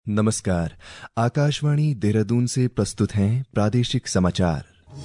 नमस्कार। आकाशवाणी देहरादून से प्रस्तुत हैं प्रादेशिक समाचार।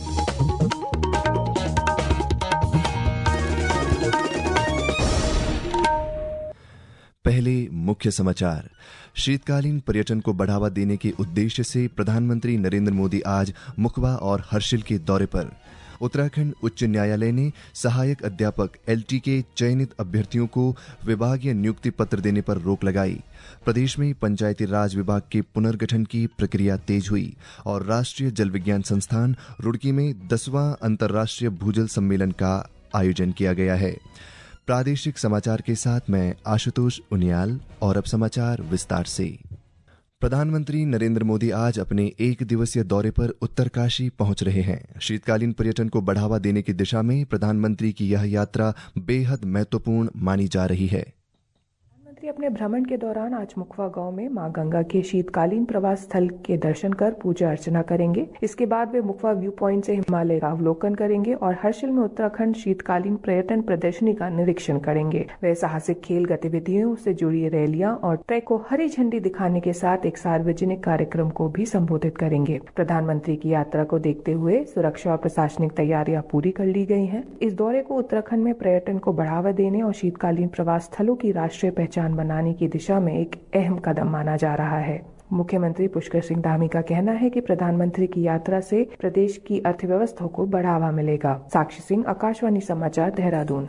पहले मुख्य समाचार। शीतकालीन पर्यटन को बढ़ावा देने के उद्देश्य से प्रधानमंत्री नरेंद्र मोदी आज मुखबा और हर्षिल के दौरे पर। उत्तराखंड उच्च न्यायालय ने सहायक अध्यापक एलटी के चयनित अभ्यर्थियों को विभागीय नियुक्ति पत्र देने पर रोक लगाई। प्रदेश में पंचायती राज विभाग के पुनर्गठन की प्रक्रिया तेज हुई और राष्ट्रीय जल विज्ञान संस्थान रुड़की में 10वां अंतर्राष्ट्रीय भूजल सम्मेलन का आयोजन किया गया है। प्रादेशिक समाचार के साथ मैं आशुतोष उनियाल और अब समाचार विस्तार से। प्रधानमंत्री नरेंद्र मोदी आज अपने एक दिवसीय दौरे पर उत्तरकाशी पहुंच रहे हैं। शीतकालीन पर्यटन को बढ़ावा देने की दिशा में प्रधानमंत्री की यह यात्रा बेहद महत्वपूर्ण मानी जा रही है। प्रधानमंत्री अपने भ्रमण के दौरान आज मुखवा गांव में मां गंगा के शीतकालीन प्रवास स्थल के दर्शन कर पूजा अर्चना करेंगे। इसके बाद वे मुखवा व्यू पॉइंट से हिमालय का अवलोकन करेंगे और हर्षिल में उत्तराखंड शीतकालीन पर्यटन प्रदर्शनी का निरीक्षण करेंगे। वे साहसिक खेल गतिविधियों से जुड़ी रैलियां और ट्रैक को हरी झंडी दिखाने के साथ एक सार्वजनिक कार्यक्रम को भी संबोधित करेंगे। प्रधानमंत्री की यात्रा को देखते हुए सुरक्षा और प्रशासनिक तैयारियां पूरी कर ली गई हैं। इस दौरे को उत्तराखंड में पर्यटन को बढ़ावा देने और शीतकालीन प्रवास स्थलों की राष्ट्रीय पहचान बनाने की दिशा में एक अहम कदम माना जा रहा है। मुख्यमंत्री पुष्कर सिंह धामी का कहना है कि प्रधानमंत्री की यात्रा से प्रदेश की अर्थव्यवस्था को बढ़ावा मिलेगा। साक्षी सिंह, आकाशवाणी समाचार, देहरादून।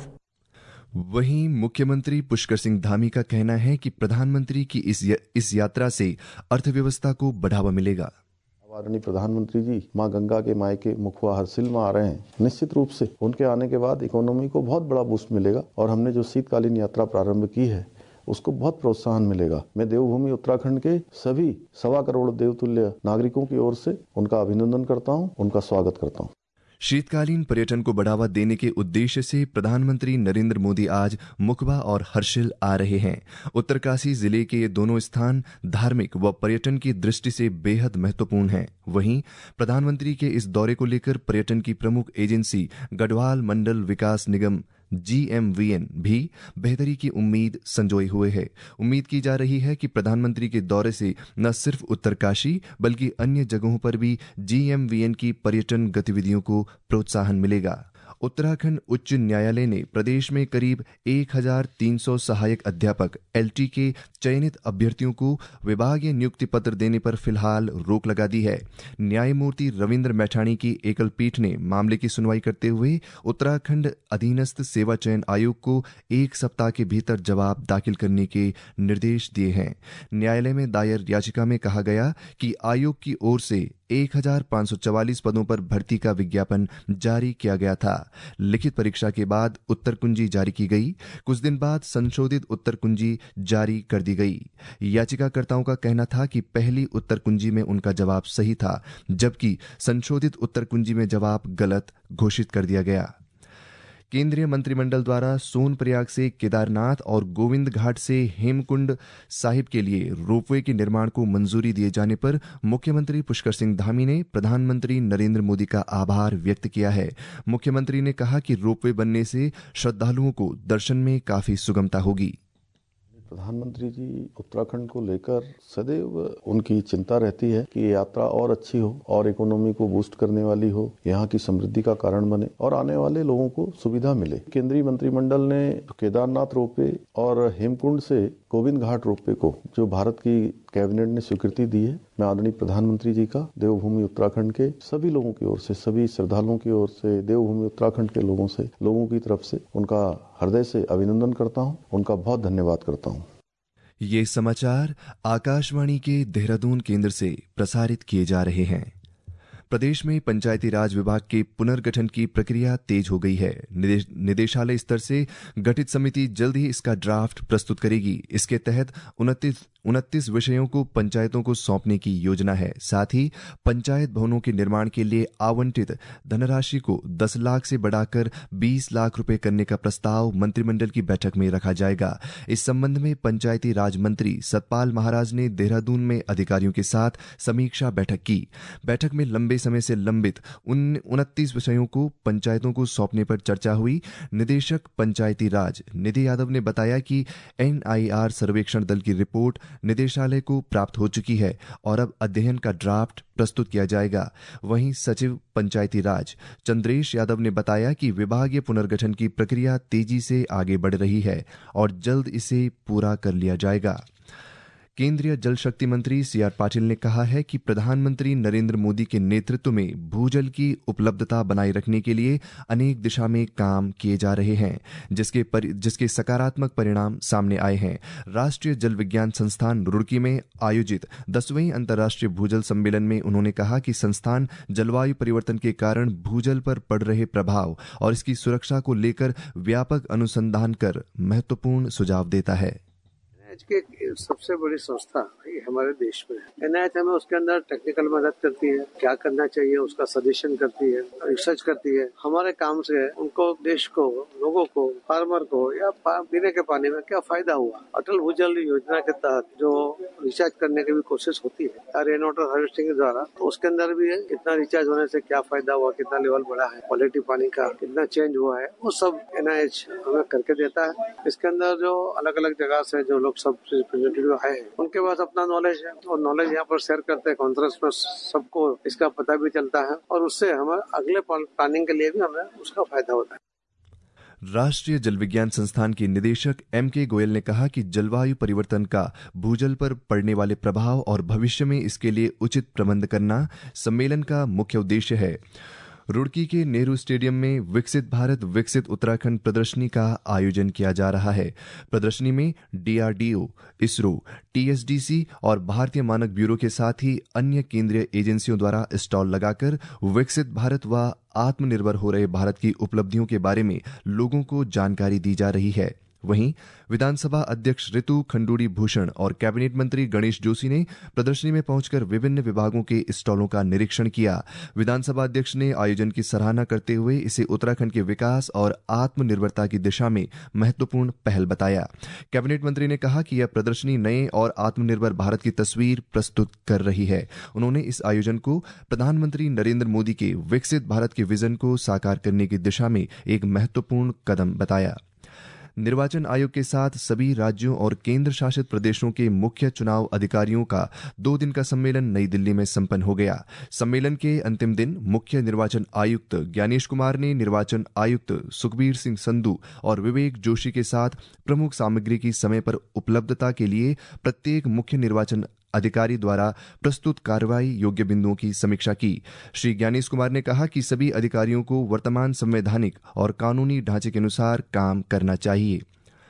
वहीं मुख्यमंत्री पुष्कर सिंह धामी का कहना है कि प्रधानमंत्री की इस यात्रा से अर्थव्यवस्था को बढ़ावा मिलेगा। आदरणीय प्रधानमंत्री जी मां गंगा के मायके मुखवा हर्षिल में आ रहे हैं। निश्चित रूप से उनके आने के बाद इकोनॉमी को बहुत बड़ा बूस्ट मिलेगा और हमने जो शीतकालीन यात्रा प्रारंभ की है उसको बहुत प्रोत्साहन मिलेगा। मैं देवभूमि उत्तराखंड के सभी 1.25 करोड़ देवतुल्य नागरिकों की ओर से उनका अभिनंदन करता हूं, उनका स्वागत करता हूं। शीतकालीन पर्यटन को बढ़ावा देने के उद्देश्य से प्रधानमंत्री नरेंद्र मोदी आज मुखबा और हर्षिल आ रहे हैं। उत्तरकाशी जिले के ये दोनों स्थान धार्मिक व पर्यटन की दृष्टि से बेहद महत्वपूर्ण हैं। वहीं प्रधानमंत्री के इस दौरे को लेकर पर्यटन की प्रमुख एजेंसी गढ़वाल मंडल विकास निगम GMVN भी बेहतरी की उम्मीद संजोए हुए है। उम्मीद की जा रही है कि प्रधानमंत्री के दौरे से न सिर्फ उत्तरकाशी बल्कि अन्य जगहों पर भी GMVN की पर्यटन गतिविधियों को प्रोत्साहन मिलेगा। उत्तराखंड उच्च न्यायालय ने प्रदेश में करीब 1300 सहायक अध्यापक LT के चयनित अभ्यर्थियों को विभागीय नियुक्ति पत्र देने पर फिलहाल रोक लगा दी है। न्यायमूर्ति रविंद्र मैठाणी की एकल पीठ ने मामले की सुनवाई करते हुए उत्तराखंड अधीनस्थ सेवा चयन आयोग को 1 सप्ताह के भीतर जवाब दाखिल करने के निर्देश दिए हैं। न्यायालय में दायर याचिका में कहा गया कि आयोग की ओर से 1544 पदों पर भर्ती का विज्ञापन जारी किया गया था। लिखित परीक्षा के बाद उत्तर कुंजी जारी की गई। कुछ दिन बाद संशोधित उत्तर कुंजी जारी कर दी गई। याचिकाकर्ताओं का कहना था कि पहली उत्तर कुंजी में उनका जवाब सही था, जबकि संशोधित उत्तर कुंजी में जवाब गलत घोषित कर दिया गया। केंद्रीय मंत्रिमंडल द्वारा सोनप्रयाग से केदारनाथ और गोविंद घाट से हेमकुंड साहिब के लिए रोपवे के निर्माण को मंजूरी दिए जाने पर मुख्यमंत्री पुष्कर सिंह धामी ने प्रधानमंत्री नरेंद्र मोदी का आभार व्यक्त किया है। मुख्यमंत्री ने कहा कि रोपवे बनने से श्रद्धालुओं को दर्शन में काफी सुगमता होगी। प्रधानमंत्री जी उत्तराखंड को लेकर सदैव उनकी चिंता रहती है कि ये यात्रा और अच्छी हो और इकोनॉमी को बूस्ट करने वाली हो, यहाँ की समृद्धि का कारण बने और आने वाले लोगों को सुविधा मिले। केंद्रीय मंत्रिमंडल ने केदारनाथ रोपवे और हेमकुंड से गोविंद घाट रोपवे को जो भारत की कैबिनेट ने स्वीकृति दी है, मैं आदरणीय प्रधानमंत्री जी का देवभूमि उत्तराखंड के सभी लोगों की ओर से, सभी श्रद्धालुओं की ओर से, देवभूमि उत्तराखंड के लोगों की तरफ से उनका हृदय से अभिनंदन करता हूं, उनका बहुत धन्यवाद करता हूं। ये समाचार आकाशवाणी के देहरादून केंद्र से प्रसारित किए जा रहे हैं। प्रदेश में पंचायती राज विभाग के पुनर्गठन की प्रक्रिया तेज हो गई है। निदेशालय स्तर से गठित समिति जल्द ही इसका ड्राफ्ट प्रस्तुत करेगी। इसके तहत 29 विषयों को पंचायतों को सौंपने की योजना है। साथ ही पंचायत भवनों के निर्माण के लिए आवंटित धनराशि को 10 लाख से बढ़ाकर 20 लाख रुपए करने का प्रस्ताव मंत्रिमंडल की बैठक में रखा जाएगा। इस संबंध में पंचायती राज मंत्री सतपाल महाराज ने देहरादून में अधिकारियों के साथ समीक्षा बैठक की। बैठक में लंबे लंबे समय से लंबित 29 विषयों को पंचायतों को सौंपने पर चर्चा हुई। निदेशक पंचायती राज निधि यादव ने बताया कि NIR सर्वेक्षण दल की रिपोर्ट निदेशालय को प्राप्त हो चुकी है और अब अध्ययन का ड्राफ्ट प्रस्तुत किया जाएगा। वहीं सचिव पंचायती राज चंद्रेश यादव ने बताया कि विभागीय पुनर्गठन की प्रक्रिया तेजी से आगे बढ़ रही है और जल्द इसे पूरा कर लिया जाएगा। केंद्रीय जल शक्ति मंत्री CR पाटिल ने कहा है कि प्रधानमंत्री नरेंद्र मोदी के नेतृत्व में भूजल की उपलब्धता बनाए रखने के लिए अनेक दिशा में काम किए जा रहे हैं, जिसके सकारात्मक परिणाम सामने आए हैं। राष्ट्रीय जल विज्ञान संस्थान रुड़की में आयोजित 10वें अंतर्राष्ट्रीय भूजल सम्मेलन में उन्होंने कहा कि संस्थान जलवायु परिवर्तन के कारण भूजल पर पड़ रहे प्रभाव और इसकी सुरक्षा को लेकर व्यापक अनुसंधान कर महत्वपूर्ण सुझाव देता है। की सबसे बड़ी संस्था ये हमारे देश में है। NIH हमें उसके अंदर टेक्निकल मदद करती है, क्या करना चाहिए उसका सजेशन करती है, रिसर्च करती है। हमारे काम से उनको, देश को, लोगों को, फार्मर को या पीने के पानी में क्या फायदा हुआ। अटल भूजल योजना के तहत जो रिचार्ज करने की भी कोशिश होती है रेन वाटर हार्वेस्टिंग के द्वारा, तो उसके अंदर भी है कितना रिचार्ज होने से क्या फायदा हुआ, कितना लेवल बढ़ा है, क्वालिटी पानी का कितना चेंज हुआ है, वो सब NIH हमें करके देता है। इसके अंदर जो अलग अलग जगह से जो लोग सब रिप्रेजेंटेटिव आए हैं उनके पास अपना नॉलेज है और नॉलेज यहाँ पर शेयर करते हैं। कॉन्फ्रेंस में सबको इसका पता भी चलता है और उससे हमें अगले प्लानिंग के लिए भी हमें उसका फायदा होता है। राष्ट्रीय जल विज्ञान संस्थान के निदेशक MK गोयल ने कहा कि जलवायु परिवर्तन का भूजल पर पड़ने वाले प्रभाव और भविष्य में इसके लिए उचित प्रबंध करना सम्मेलन का मुख्य उद्देश्य है। रुड़की के नेहरू स्टेडियम में विकसित भारत विकसित उत्तराखंड प्रदर्शनी का आयोजन किया जा रहा है। प्रदर्शनी में DRDO, ISRO, TSDC और भारतीय मानक ब्यूरो के साथ ही अन्य केंद्रीय एजेंसियों द्वारा स्टॉल लगाकर विकसित भारत व आत्मनिर्भर हो रहे भारत की उपलब्धियों के बारे में लोगों को जानकारी दी जा रही है। वहीं विधानसभा अध्यक्ष ऋतु खंडूड़ी भूषण और कैबिनेट मंत्री गणेश जोशी ने प्रदर्शनी में पहुंचकर विभिन्न विभागों के स्टॉलों का निरीक्षण किया। विधानसभा अध्यक्ष ने आयोजन की सराहना करते हुए इसे उत्तराखंड के विकास और आत्मनिर्भरता की दिशा में महत्वपूर्ण पहल बताया। कैबिनेट मंत्री ने कहा कि यह प्रदर्शनी नए और आत्मनिर्भर भारत की तस्वीर प्रस्तुत कर रही है। उन्होंने इस आयोजन को प्रधानमंत्री नरेंद्र मोदी के विकसित भारत के विजन को साकार करने की दिशा में एक महत्वपूर्ण कदम बताया। निर्वाचन आयोग के साथ सभी राज्यों और केंद्र शासित प्रदेशों के मुख्य चुनाव अधिकारियों का 2 दिन का सम्मेलन नई दिल्ली में संपन्न हो गया। सम्मेलन के अंतिम दिन मुख्य निर्वाचन आयुक्त ज्ञानेश कुमार ने निर्वाचन आयुक्त सुखबीर सिंह संधू और विवेक जोशी के साथ प्रमुख सामग्री की समय पर उपलब्धता के लिए प्रत्येक मुख्य निर्वाचन अधिकारी द्वारा प्रस्तुत कार्रवाई योग्य बिंदुओं की समीक्षा की। श्री ज्ञानेश कुमार ने कहा कि सभी अधिकारियों को वर्तमान संवैधानिक और कानूनी ढांचे के अनुसार काम करना चाहिए।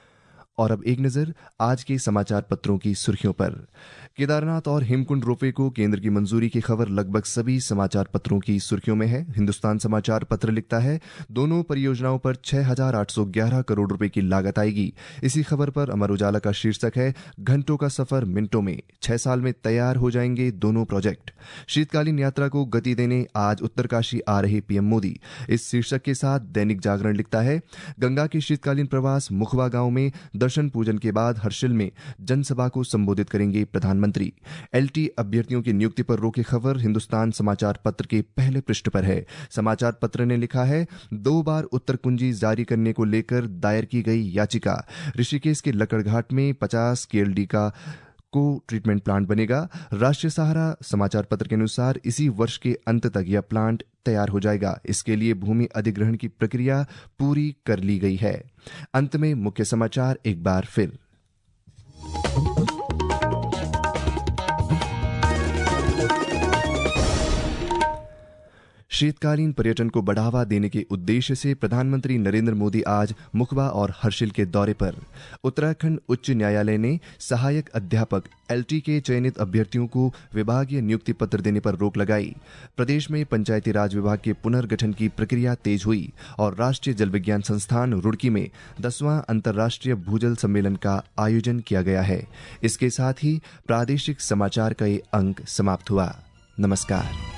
और अब एक नजर आज के समाचार पत्रों की सुर्खियों पर। केदारनाथ और हेमकुंड रोपवे को केंद्र की मंजूरी की खबर लगभग सभी समाचार पत्रों की सुर्खियों में है। हिंदुस्तान समाचार पत्र लिखता है, दोनों परियोजनाओं पर 6,811 करोड़ रुपए की लागत आएगी। इसी खबर पर अमर उजाला का शीर्षक है, घंटों का सफर मिनटों में, 6 साल में तैयार हो जाएंगे दोनों प्रोजेक्ट। शीतकालीन यात्रा को गति देने आज उत्तरकाशी आ रहे PM मोदी। इस शीर्षक के साथ दैनिक जागरण लिखता है, गंगा के शीतकालीन प्रवास मुखवा गांव में दर्शन पूजन के बाद हर्षिल में जनसभा को संबोधित करेंगे प्रधानमंत्री। LT अभ्यर्थियों की नियुक्ति पर रोकी खबर हिंदुस्तान समाचार पत्र के पहले पृष्ठ पर है। समाचार पत्र ने लिखा है, 2 बार उत्तर कुंजी जारी करने को लेकर दायर की गई याचिका। ऋषिकेश के लकड़घाट में 50 KLD का ट्रीटमेंट प्लांट बनेगा। राष्ट्रीय सहारा समाचार पत्र के अनुसार इसी वर्ष के अंत तक यह प्लांट तैयार हो जाएगा। इसके लिए भूमि अधिग्रहण की प्रक्रिया पूरी कर ली गई है। अंत में मुख्य समाचार एक बार फिर। शीतकालीन पर्यटन को बढ़ावा देने के उद्देश्य से प्रधानमंत्री नरेंद्र मोदी आज मुखबा और हर्षिल के दौरे पर। उत्तराखंड उच्च न्यायालय ने सहायक अध्यापक LT के चयनित अभ्यर्थियों को विभागीय नियुक्ति पत्र देने पर रोक लगाई। प्रदेश में पंचायती राज विभाग के पुनर्गठन की प्रक्रिया तेज हुई और राष्ट्रीय जल विज्ञान संस्थान रुड़की में 10वां अंतर्राष्ट्रीय भूजल सम्मेलन का आयोजन किया गया है। इसके साथ ही प्रादेशिक समाचार का ये अंक समाप्त हुआ। नमस्कार।